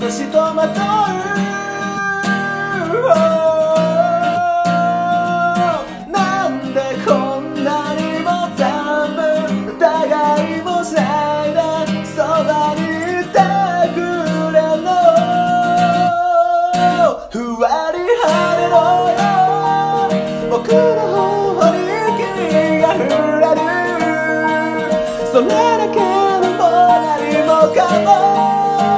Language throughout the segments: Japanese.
しとまとうなんでこんなにも全部疑いもしないでそばにいてくれんのふわり晴れろよ僕の方に君が触れるそれだけでも何もかも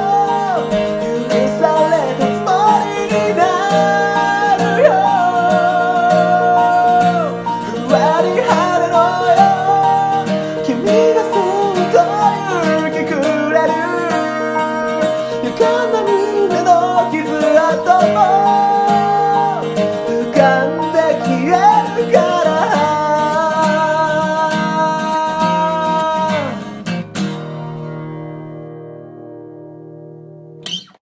君がそっと勇気くれる歪んだ